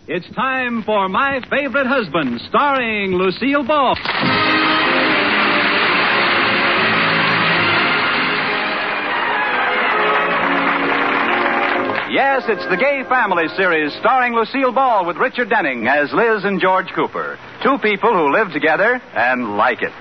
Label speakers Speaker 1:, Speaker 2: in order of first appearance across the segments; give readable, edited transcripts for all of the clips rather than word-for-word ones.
Speaker 1: It's time for My Favorite Husband, starring Lucille Ball. Yes, it's the Gay Family series starring Lucille Ball with Richard Denning as Liz and George Cooper. Two people who live together and like it.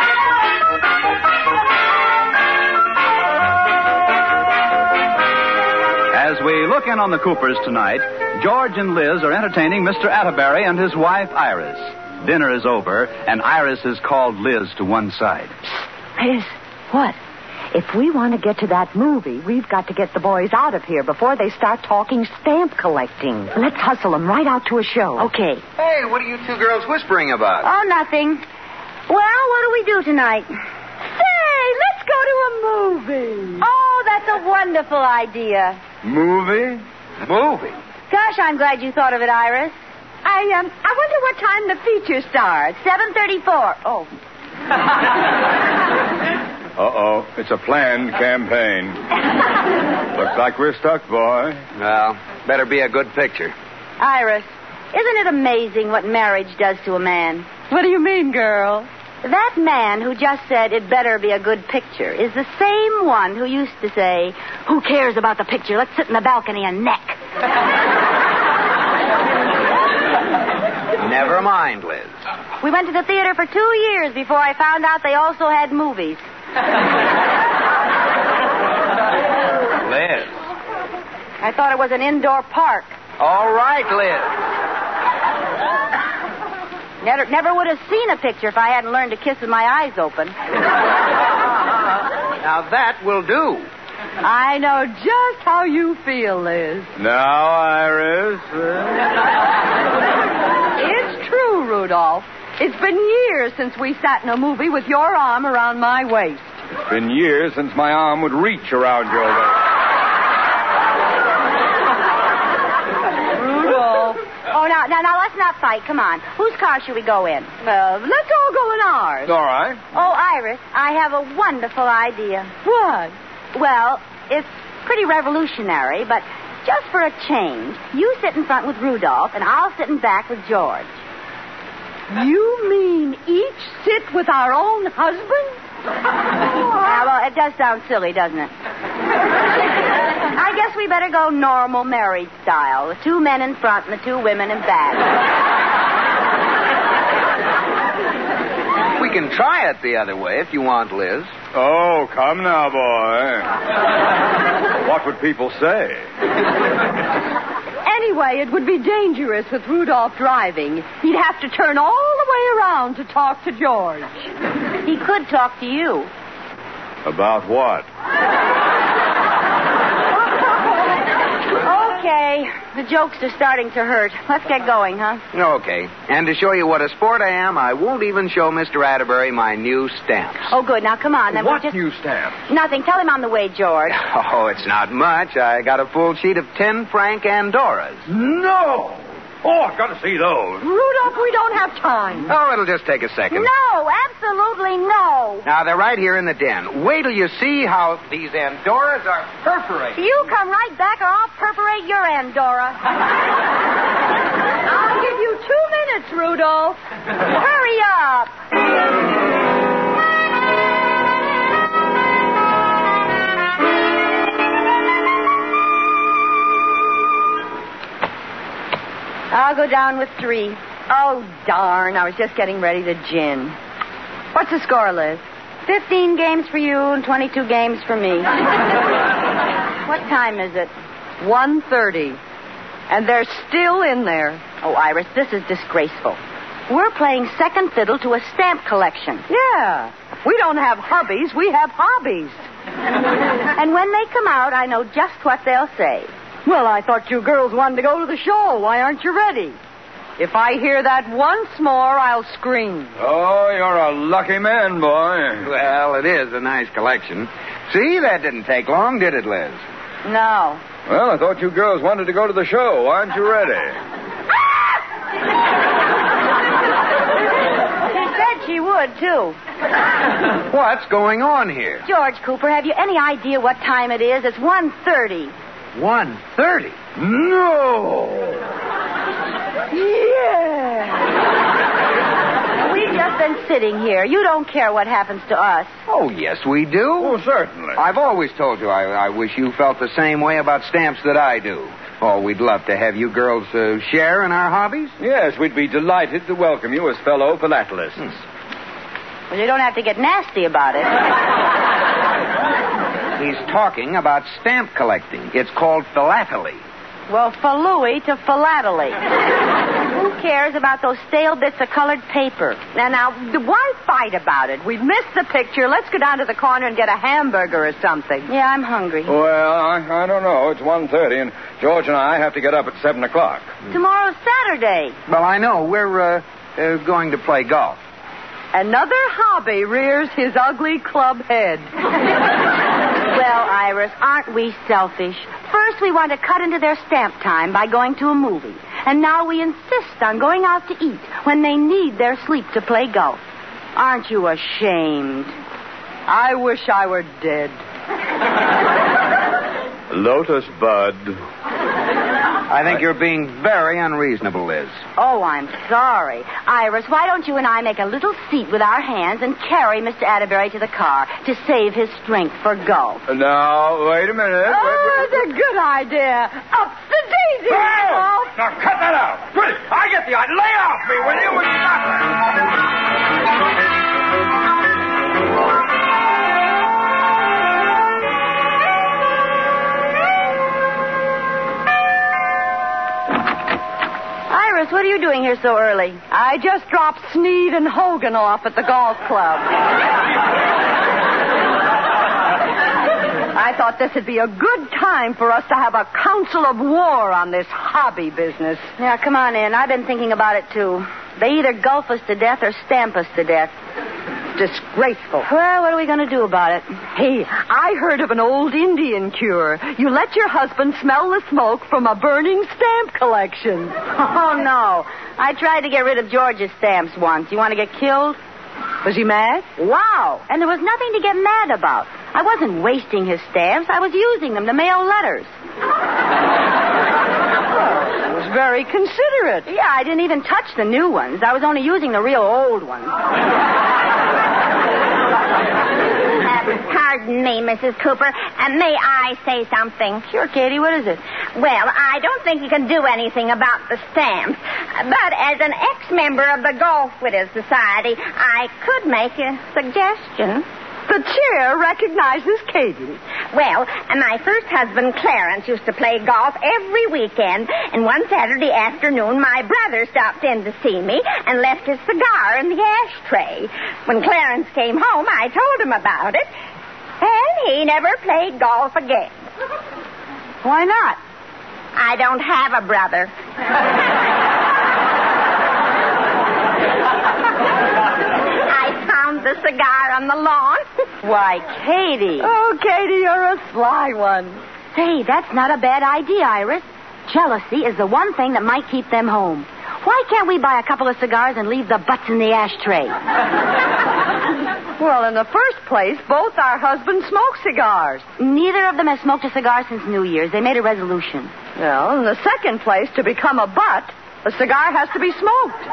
Speaker 1: As we look in on the Coopers tonight, George and Liz are entertaining Mr. Atterbury and his wife, Iris. Dinner is over, and Iris has called Liz to one side.
Speaker 2: Liz, what? If we want to get to that movie, we've got to get the boys out of here before they start talking stamp collecting. Let's hustle them right out to a show. Okay.
Speaker 3: Hey, what are you two girls whispering about?
Speaker 4: Oh, nothing. Well, what do we do tonight?
Speaker 2: Say, let's go to a movie.
Speaker 4: Oh, that's a wonderful idea.
Speaker 3: Movie? Movie?
Speaker 4: Gosh, I'm glad you thought of it, Iris.
Speaker 2: I wonder what time the feature starts.
Speaker 4: 7:34. Oh.
Speaker 5: Uh-oh. It's a planned campaign. Looks like we're stuck, boy.
Speaker 3: Well, better be a good picture.
Speaker 4: Iris, isn't it amazing what marriage does to a man?
Speaker 2: What do you mean, girl?
Speaker 4: That man who just said it better be a good picture is the same one who used to say, who cares about the picture? Let's sit in the balcony and neck.
Speaker 3: Never mind, Liz.
Speaker 4: We went to the theater for 2 years before I found out they also had movies.
Speaker 3: Liz.
Speaker 4: I thought it was an indoor park.
Speaker 3: All right, Liz.
Speaker 4: Never would have seen a picture if I hadn't learned to kiss with my eyes open.
Speaker 3: Now that will do.
Speaker 2: I know just how you feel, Liz.
Speaker 5: Now, Iris.
Speaker 2: It's true, Rudolph. It's been years since we sat in a movie with your arm around my waist.
Speaker 5: It's been years since my arm would reach around your waist.
Speaker 2: Rudolph.
Speaker 4: Oh, now, let's not fight. Come on. Whose car should we go in?
Speaker 2: Let's all go in ours.
Speaker 5: All right.
Speaker 4: Oh, Iris, I have a wonderful idea.
Speaker 2: What?
Speaker 4: Well, it's pretty revolutionary, but just for a change, you sit in front with Rudolph, and I'll sit in back with George.
Speaker 2: You mean each sit with our own husband?
Speaker 4: Well, it does sound silly, doesn't it? I guess we better go normal married style. The 2 men in front and the 2 women in back.
Speaker 3: We can try it the other way if you want, Liz.
Speaker 5: Oh, come now, boy. What would people say?
Speaker 2: Anyway, it would be dangerous with Rudolph driving. He'd have to turn all the way around to talk to George.
Speaker 4: He could talk to you.
Speaker 5: About what?
Speaker 4: Okay, the jokes are starting to hurt. Let's get going, huh?
Speaker 3: Okay. And to show you what a sport I am, I won't even show Mr. Atterbury my new stamps.
Speaker 4: Oh, good. Now, come on. Then
Speaker 5: What
Speaker 4: we'll just...
Speaker 5: new stamp?
Speaker 4: Nothing. Tell him on the way, George.
Speaker 3: Oh, it's not much. I got a full sheet of 10 franc Andoras.
Speaker 5: No! Oh, I've got to see those.
Speaker 2: Rudolph, we don't have time.
Speaker 3: Oh, it'll just take a second.
Speaker 4: No, absolutely no.
Speaker 3: Now, they're right here in the den. Wait till you see how these Andoras are perforated.
Speaker 4: You come right back or I'll perforate your Andorra.
Speaker 2: I'll give you 2 minutes, Rudolph.
Speaker 4: Hurry up. I'll go down with 3.
Speaker 2: Oh, darn. I was just getting ready to gin. What's the score, Liz?
Speaker 4: 15 games for you and 22 games for me. What time is it?
Speaker 2: 1:30. And they're still in there.
Speaker 4: Oh, Iris, this is disgraceful. We're playing second fiddle to a stamp collection.
Speaker 2: Yeah. We don't have hubbies. We have hobbies.
Speaker 4: And when they come out, I know just what they'll say.
Speaker 2: Well, I thought you girls wanted to go to the show. Why aren't you ready? If I hear that once more, I'll scream.
Speaker 5: Oh, you're a lucky man, boy.
Speaker 3: Well, it is a nice collection. See, that didn't take long, did it, Liz?
Speaker 4: No.
Speaker 5: Well, I thought you girls wanted to go to the show. Aren't you ready?
Speaker 4: She said she would, too.
Speaker 3: What's going on here?
Speaker 4: George Cooper, have you any idea what time it is? It's 1:30.
Speaker 3: 1:30?
Speaker 5: No!
Speaker 4: than sitting here. You don't care what happens to us.
Speaker 3: Oh, yes, we do.
Speaker 5: Oh, certainly.
Speaker 3: I've always told you I wish you felt the same way about stamps that I do. Oh, we'd love to have you girls share in our hobbies.
Speaker 5: Yes, we'd be delighted to welcome you as fellow philatelists.
Speaker 4: Well, you don't have to get nasty about it.
Speaker 3: He's talking about stamp collecting. It's called philately.
Speaker 4: Well, Falooey to philately. Who cares about those stale bits of colored paper?
Speaker 2: Now, why fight about it? We've missed the picture. Let's go down to the corner and get a hamburger or something.
Speaker 4: Yeah, I'm hungry.
Speaker 5: Well, I don't know. It's 1:30, and George and I have to get up at 7 o'clock.
Speaker 4: Tomorrow's Saturday.
Speaker 3: Well, I know. We're going to play golf.
Speaker 2: Another hobby rears his ugly club head.
Speaker 4: Well, Iris, aren't we selfish? First, we want to cut into their stamp time by going to a movie. And now we insist on going out to eat when they need their sleep to play golf. Aren't you ashamed?
Speaker 2: I wish I were dead.
Speaker 5: Lotus Bud.
Speaker 3: I think you're being very unreasonable, Liz.
Speaker 4: Oh, I'm sorry. Iris, why don't you and I make a little seat with our hands and carry Mr. Atterbury to the car to save his strength for golf?
Speaker 5: Now, wait a minute.
Speaker 2: That's a good idea. Up the daisy.
Speaker 5: Now, cut that out. Pretty, I get the idea. Lay off me, will you? Stop it.
Speaker 4: Iris, what are you doing here so early?
Speaker 2: I just dropped Sneed and Hogan off at the golf club. I thought this would be a good time for us to have a council of war on this hobby business.
Speaker 4: Yeah, come on in. I've been thinking about it, too. They either gulf us to death or stamp us to death.
Speaker 2: Disgraceful.
Speaker 4: Well, what are we going to do about it?
Speaker 2: Hey, I heard of an old Indian cure. You let your husband smell the smoke from a burning stamp collection.
Speaker 4: Oh, no. I tried to get rid of George's stamps once. You want to get killed?
Speaker 2: Was he mad?
Speaker 4: Wow. And there was nothing to get mad about. I wasn't wasting his stamps. I was using them to mail letters.
Speaker 2: It was very considerate.
Speaker 4: Yeah, I didn't even touch the new ones. I was only using the real old ones.
Speaker 6: Pardon me, Mrs. Cooper. May I say something?
Speaker 4: Sure, Katie, what is it?
Speaker 6: Well, I don't think you can do anything about the stamps. But as an ex-member of the Golf Widows Society, I could make a suggestion.
Speaker 2: The chair recognizes Katie.
Speaker 6: Well, my first husband, Clarence, used to play golf every weekend. And one Saturday afternoon, my brother stopped in to see me and left his cigar in the ashtray. When Clarence came home, I told him about it. And he never played golf again.
Speaker 4: Why not?
Speaker 6: I don't have a brother. The cigar on the lawn.
Speaker 4: Why, Katie.
Speaker 2: Oh, Katie, you're a sly one.
Speaker 4: Say, that's not a bad idea, Iris. Jealousy is the one thing that might keep them home. Why can't we buy a couple of cigars and leave the butts in the ashtray?
Speaker 2: Well, in the first place, both our husbands smoke cigars.
Speaker 4: Neither of them has smoked a cigar since New Year's. They made a resolution.
Speaker 2: Well, in the second place, to become a butt, a cigar has to be smoked.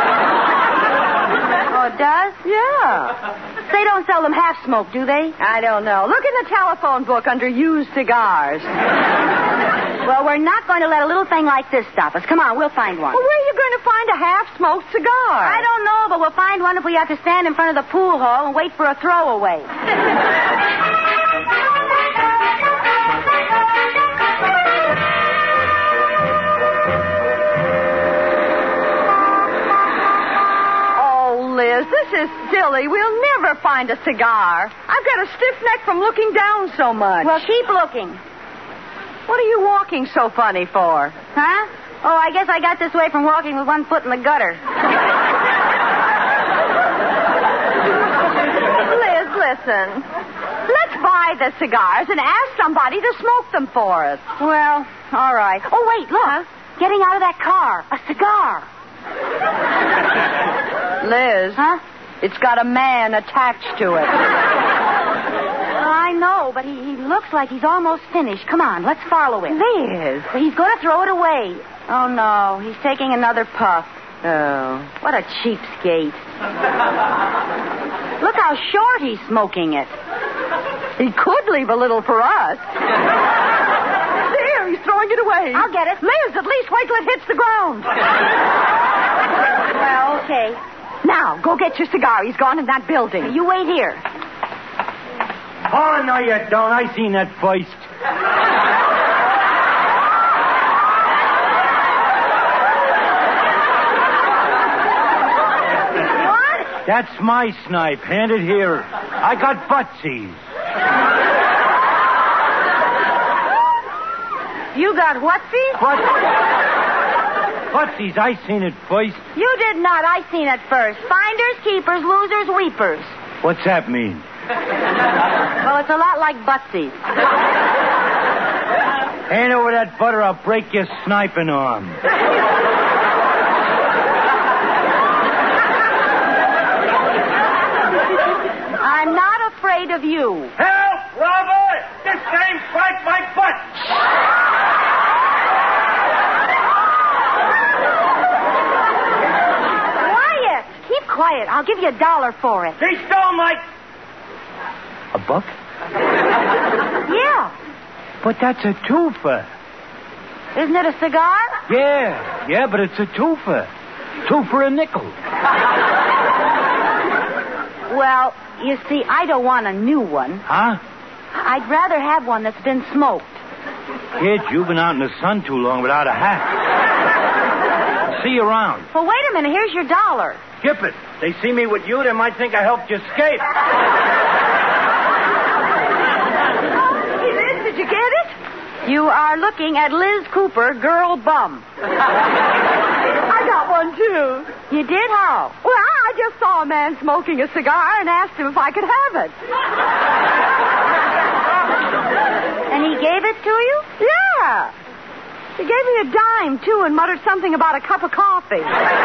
Speaker 4: Oh, it does?
Speaker 2: Yeah.
Speaker 4: They don't sell them half-smoked, do they?
Speaker 2: I don't know. Look in the telephone book under used cigars.
Speaker 4: Well, we're not going to let a little thing like this stop us. Come on, we'll find one.
Speaker 2: Well, where are you going to find a half-smoked cigar?
Speaker 4: I don't know, but we'll find one if we have to stand in front of the pool hall and wait for a throwaway.
Speaker 2: Liz, this is silly. We'll never find a cigar. I've got a stiff neck from looking down so much.
Speaker 4: Well, keep looking.
Speaker 2: What are you walking so funny for?
Speaker 4: Huh? Oh, I guess I got this way from walking with one foot in the gutter.
Speaker 2: Liz, listen. Let's buy the cigars and ask somebody to smoke them for us.
Speaker 4: Well, all right. Oh, wait, look. Huh? Getting out of that car. A cigar.
Speaker 2: Liz.
Speaker 4: Huh?
Speaker 2: It's got a man attached to it.
Speaker 4: I know, but he looks like he's almost finished. Come on, let's follow him.
Speaker 2: Liz.
Speaker 4: He's going to throw it away. Oh, no. He's taking another puff. Oh, what a cheapskate. Look how short he's smoking it.
Speaker 2: He could leave a little for us. There, he's throwing it away.
Speaker 4: I'll get it.
Speaker 2: Liz, at least wait till it hits the ground.
Speaker 4: Well, okay.
Speaker 2: Now, go get your cigar. He's gone in that building.
Speaker 4: You wait here.
Speaker 7: Oh, no, you don't. I seen that first.
Speaker 4: What?
Speaker 7: That's my snipe. Hand it here. I got footsies.
Speaker 4: You got whatsies?
Speaker 7: Footsies. I seen it first.
Speaker 4: You did not. I seen it first. Finders, keepers, losers, weepers.
Speaker 7: What's that mean?
Speaker 4: Well, it's a lot like buttsies.
Speaker 7: Hand over that butter, I'll break your sniping arm.
Speaker 4: I'm not afraid of you.
Speaker 7: Help, Robert! This thing spiked my butt!
Speaker 4: Quiet. Keep quiet. I'll give you $1 for it.
Speaker 7: He stole my... A buck?
Speaker 4: Yeah.
Speaker 7: But that's a twofer.
Speaker 4: Isn't it a cigar?
Speaker 7: Yeah, but it's a twofer. Two for a nickel.
Speaker 4: Well, you see, I don't want a new one.
Speaker 7: Huh?
Speaker 4: I'd rather have one that's been smoked.
Speaker 7: Kid, you've been out in the sun too long without a hat. See you around.
Speaker 4: Well, wait a minute. Here's your $1.
Speaker 7: Skip it. They see me with you, they might think I helped you escape.
Speaker 2: Did you get it?
Speaker 4: You are looking at Liz Cooper, girl bum.
Speaker 2: I got one, too.
Speaker 4: You did? How?
Speaker 2: Well, I just saw a man smoking a cigar and asked him if I could have it.
Speaker 4: And he gave it to you?
Speaker 2: Yeah. He gave me a dime, too, and muttered something about a cup of coffee.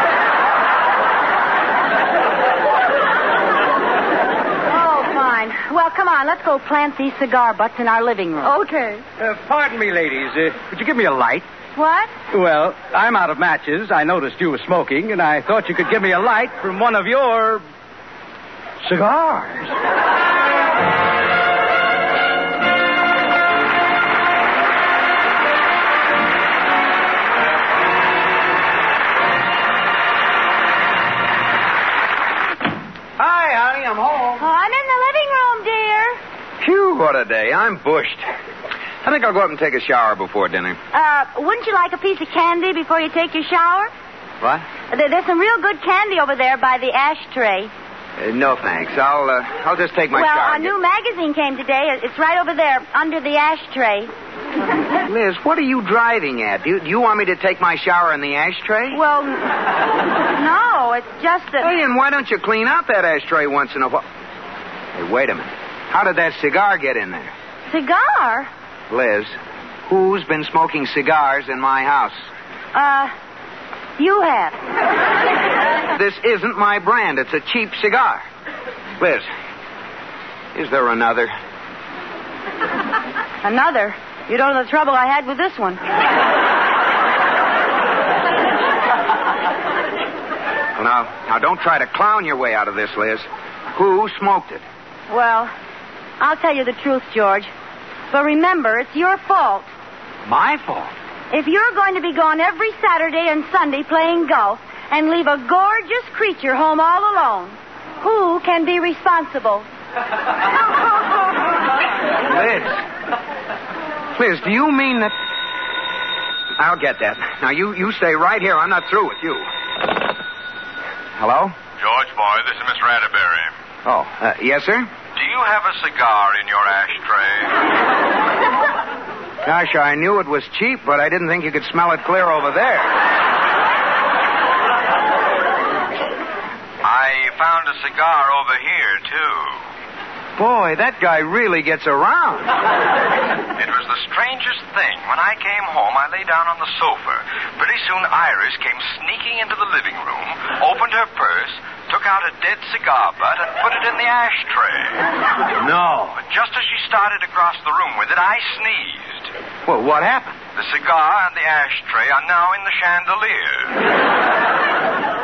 Speaker 4: Oh, fine. Well, come on. Let's go plant these cigar butts in our living room.
Speaker 2: Okay.
Speaker 1: Pardon me, ladies. Would you give me a light?
Speaker 4: What?
Speaker 1: Well, I'm out of matches. I noticed you were smoking, and I thought you could give me a light from one of your cigars.
Speaker 3: Hi, honey, I'm home.
Speaker 4: Oh, I'm in the living room, dear.
Speaker 3: Phew, what a day. I'm bushed. I think I'll go up and take a shower before dinner.
Speaker 4: Wouldn't you like a piece of candy before you take your shower?
Speaker 3: What?
Speaker 4: There's some real good candy over there by the ashtray.
Speaker 3: No, thanks. I'll just take my
Speaker 4: Well,
Speaker 3: shower.
Speaker 4: a new magazine came today. It's right over there, under the ashtray.
Speaker 3: Liz, what are you driving at? Do you want me to take my shower in the ashtray?
Speaker 4: Well, no, it's just that...
Speaker 3: Hey, and why don't you clean out that ashtray once in a while? Hey, wait a minute. How did that cigar get in there?
Speaker 4: Cigar?
Speaker 3: Liz, who's been smoking cigars in my house?
Speaker 4: You have.
Speaker 3: This isn't my brand. It's a cheap cigar. Liz, is there another?
Speaker 4: Another? You don't know the trouble I had with this one.
Speaker 3: Well, now, don't try to clown your way out of this, Liz. Who smoked it?
Speaker 4: Well, I'll tell you the truth, George. But remember, it's your fault.
Speaker 3: My fault?
Speaker 4: If you're going to be gone every Saturday and Sunday playing golf and leave a gorgeous creature home all alone, who can be responsible?
Speaker 3: Liz, do you mean that... I'll get that. Now, you stay right here. I'm not through with you. Hello?
Speaker 5: George, boy, this is Mr. Atterbury.
Speaker 3: Oh, yes, sir?
Speaker 5: Do you have a cigar in your ashtray?
Speaker 3: Gosh, I knew it was cheap, but I didn't think you could smell it clear over there.
Speaker 5: I found a cigar over here, too.
Speaker 3: Boy, that guy really gets around.
Speaker 5: It was the strangest thing. When I came home, I lay down on the sofa. Pretty soon, Iris came sneaking into the living room, opened her purse, took out a dead cigar butt, and put it in the ashtray.
Speaker 3: No.
Speaker 5: But just as she started to cross the room with it, I sneezed.
Speaker 3: Well, what happened?
Speaker 5: The cigar and the ashtray are now in the chandelier.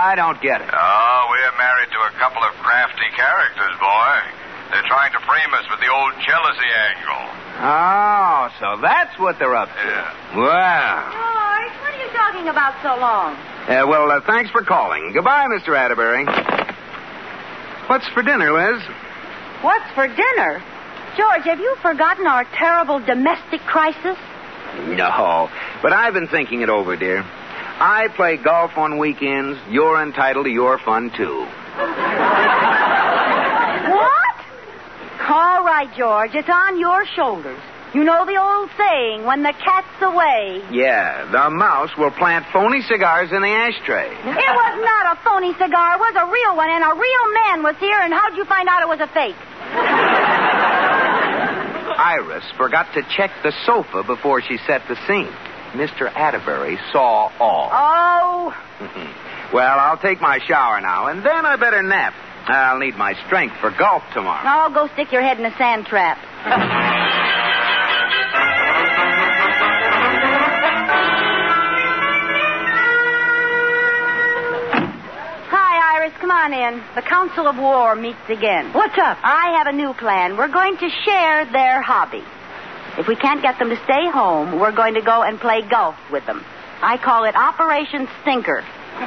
Speaker 3: I don't get it.
Speaker 5: Oh, we're married to a couple of crafty characters, boy. They're trying to frame us with the old jealousy angle.
Speaker 3: Oh, so that's what they're up to.
Speaker 5: Yeah.
Speaker 3: Well.
Speaker 4: George, what are you talking about so long?
Speaker 3: Thanks for calling. Goodbye, Mr. Atterbury. What's for dinner, Liz?
Speaker 4: What's for dinner? George, have you forgotten our terrible domestic crisis?
Speaker 3: No, but I've been thinking it over, dear. I play golf on weekends. You're entitled to your fun, too.
Speaker 4: What? All right, George, it's on your shoulders. You know the old saying, when the cat's away.
Speaker 3: Yeah, the mouse will plant phony cigars in the ashtray.
Speaker 4: It was not a phony cigar. It was a real one, and a real man was here, and how'd you find out it was a fake?
Speaker 3: Iris forgot to check the sofa before she set the scene. Mr. Atterbury saw all.
Speaker 4: Oh.
Speaker 3: Well, I'll take my shower now, and then I better nap. I'll need my strength for golf tomorrow.
Speaker 4: Oh, go stick your head in a sand trap. Hi, Iris. Come on in. The Council of War meets again.
Speaker 2: What's up?
Speaker 4: I have a new plan. We're going to share their hobby. If we can't get them to stay home, we're going to go and play golf with them. I call it Operation Stinker.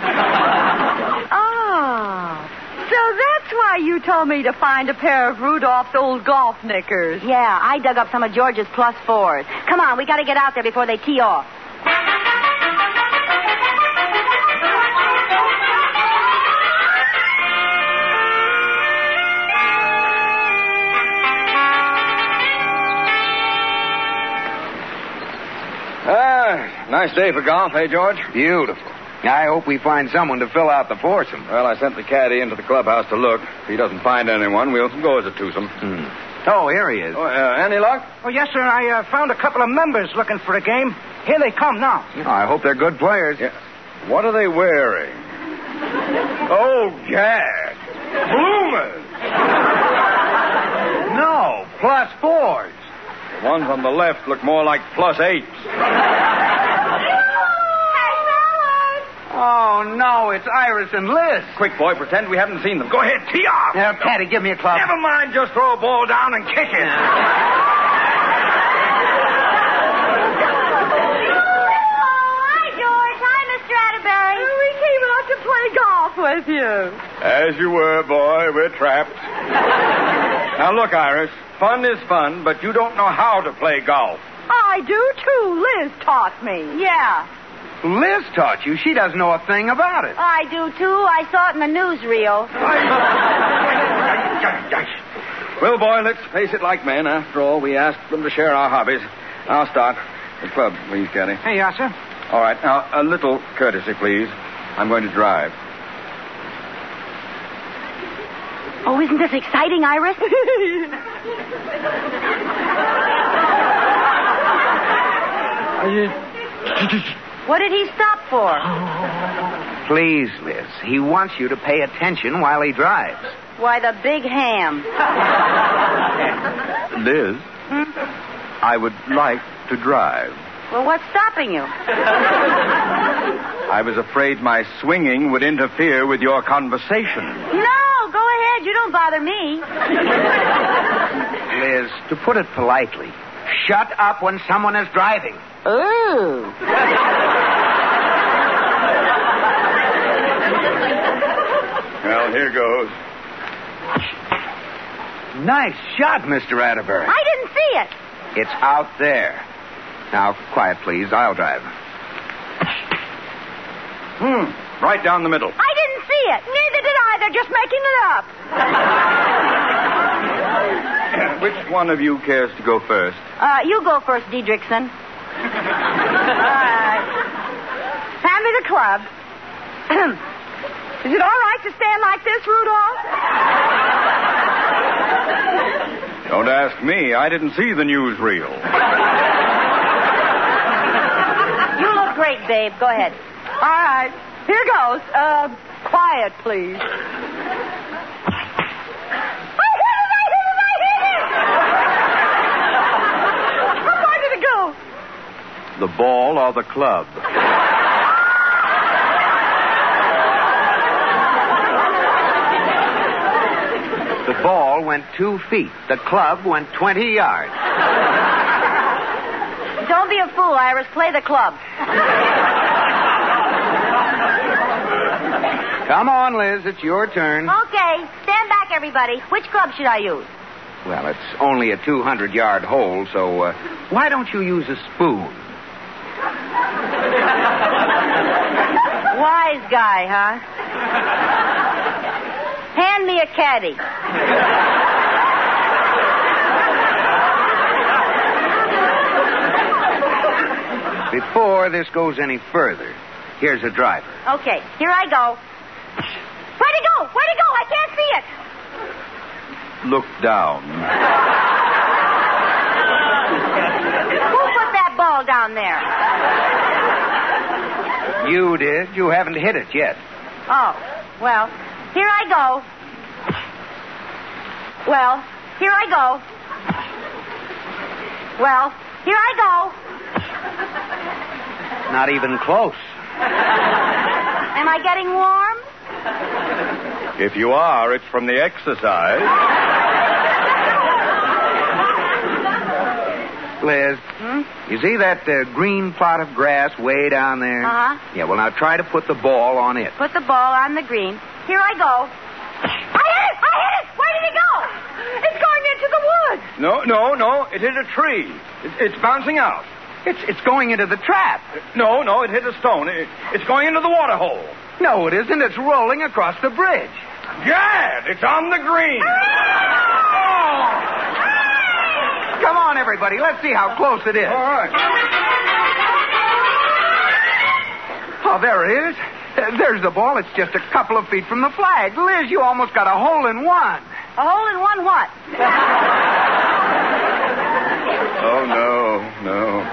Speaker 2: Oh. So that's why you told me to find a pair of Rudolph's old golf knickers.
Speaker 4: Yeah, I dug up some of George's plus fours. Come on, we got to get out there before they tee off.
Speaker 8: Nice day for golf, eh, George?
Speaker 3: Beautiful. I hope we find someone to fill out the foursome.
Speaker 8: Well, I sent the caddy into the clubhouse to look. If he doesn't find anyone, we'll go as a twosome.
Speaker 3: Oh, here he is.
Speaker 8: Oh, any luck?
Speaker 7: Oh, yes, sir. I found a couple of members looking for a game. Here they come now.
Speaker 3: Oh, I hope they're good players.
Speaker 8: Yeah. What are they wearing? Oh, Gad. Bloomers.
Speaker 3: No, plus fours.
Speaker 8: The ones on the left look more like plus eights.
Speaker 3: Oh, no, it's Iris and Liz.
Speaker 8: Quick, boy, pretend we haven't seen them. Go ahead, tee off.
Speaker 3: Now, Patty, give me a club.
Speaker 8: Never mind, just throw a ball down and kick it.
Speaker 4: Hi, George. Hi, Mr. Atterbury.
Speaker 2: We came out to play golf with you.
Speaker 8: As you were, boy. We're trapped. Now, look, Iris. Fun is fun, but you don't know how to play golf.
Speaker 2: I do, too. Liz taught me.
Speaker 4: Yeah,
Speaker 3: Liz taught you. She doesn't know a thing about it.
Speaker 4: I do, too. I saw it in the newsreel.
Speaker 8: Well, boy, let's face it like men. After all, we asked them to share our hobbies. I'll start. The club, please, Caddy.
Speaker 7: Hey, yes, sir.
Speaker 8: All right. Now, a little courtesy, please. I'm going to drive.
Speaker 4: Oh, isn't this exciting, Iris? What did he stop for?
Speaker 3: Please, Liz. He wants you to pay attention while he drives.
Speaker 4: Why, the big ham.
Speaker 8: Liz, I would like to drive.
Speaker 4: Well, what's stopping you?
Speaker 8: I was afraid my swinging would interfere with your conversation.
Speaker 4: No, go ahead. You don't bother me.
Speaker 3: Liz, to put it politely, shut up when someone is driving.
Speaker 4: Ooh.
Speaker 8: Well, here goes.
Speaker 3: Nice shot, Mr. Atterbury.
Speaker 4: I didn't see it.
Speaker 3: It's out there. Now, quiet, please. I'll drive.
Speaker 8: Right down the middle.
Speaker 4: I didn't see it. Neither did I. They're just making it up.
Speaker 8: Which one of you cares to go first?
Speaker 4: You go first, Diedrichson.
Speaker 2: Hand me the club. Is it all right to stand like this, Rudolph?
Speaker 8: Don't ask me. I didn't see the newsreel.
Speaker 4: You look great, babe. Go ahead.
Speaker 2: All right. Here goes. Quiet, please. I hit it! How far did it go?
Speaker 8: The ball or the club?
Speaker 3: went 2 feet. The club went 20 yards.
Speaker 4: Don't be a fool, Iris. Play the club.
Speaker 3: Come on, Liz. It's your turn.
Speaker 4: Okay. Stand back, everybody. Which club should I use?
Speaker 3: Well, it's only a 200-yard hole, so why don't you use a spoon?
Speaker 4: Wise guy, huh? Hand me a caddy.
Speaker 3: Before this goes any further, here's a driver.
Speaker 4: Okay, here I go. Where'd it go? Where'd it go? I can't see it.
Speaker 8: Look down.
Speaker 4: Who put that ball down there?
Speaker 3: You did. You haven't hit it yet.
Speaker 4: Oh, well, here I go. Well, here I go. Well, here I go.
Speaker 3: Not even close.
Speaker 4: Am I getting warm?
Speaker 8: If you are, it's from the exercise.
Speaker 3: Liz, you see that green plot of grass way down there?
Speaker 4: Uh-huh.
Speaker 3: Yeah, well, now try to put the ball on it.
Speaker 4: Put the ball on the green. Here I go. I hit it! I hit it! Where did it go? It's going into the woods.
Speaker 8: No. It hit a tree. It's bouncing out.
Speaker 3: It's going into the trap.
Speaker 8: No, it hit a stone. It's going into the water hole.
Speaker 3: No, it isn't. It's rolling across the bridge.
Speaker 8: Gad, it's on the green.
Speaker 3: Come on, everybody. Let's see how close it is.
Speaker 8: All right.
Speaker 3: Oh, there it is. There's the ball. It's just a couple of feet from the flag. Liz, you almost got a hole in one.
Speaker 4: A hole in one what?
Speaker 8: Oh, no.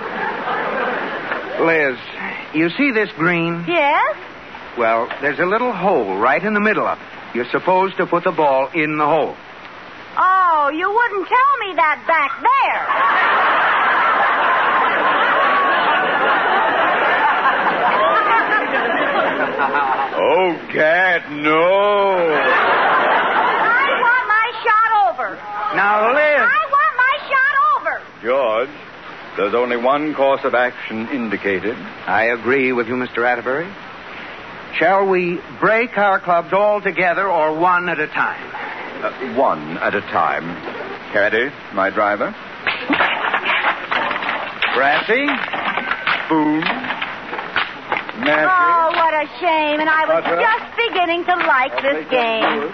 Speaker 3: Liz, you see this green?
Speaker 4: Yes?
Speaker 3: Well, there's a little hole right in the middle of it. You're supposed to put the ball in the hole.
Speaker 4: Oh, you wouldn't tell me that back there.
Speaker 8: Oh, Gad, no.
Speaker 4: I want my shot over.
Speaker 3: Now, Liz.
Speaker 4: I want my shot over.
Speaker 8: George, there's only one course of action indicated.
Speaker 3: I agree with you, Mr. Atterbury. Shall we break our clubs all together or one at a time?
Speaker 8: One at a time. Caddy, my driver. Brassy. Spoon. Nancy.
Speaker 4: Oh, what a shame. And I was
Speaker 8: Butter.
Speaker 4: just beginning to like this game.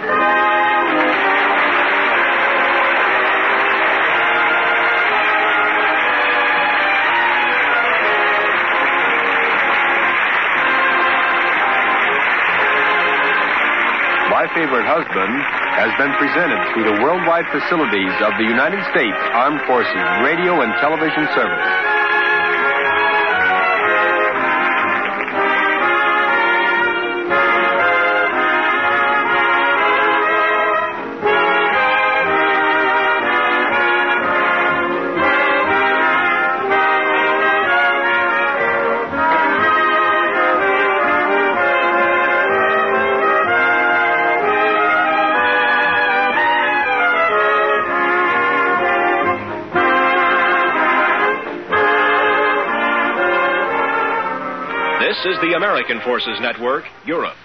Speaker 9: My Favorite Husband has been presented through the worldwide facilities of the United States Armed Forces Radio and Television Service.
Speaker 10: This is the American Forces Network, Europe.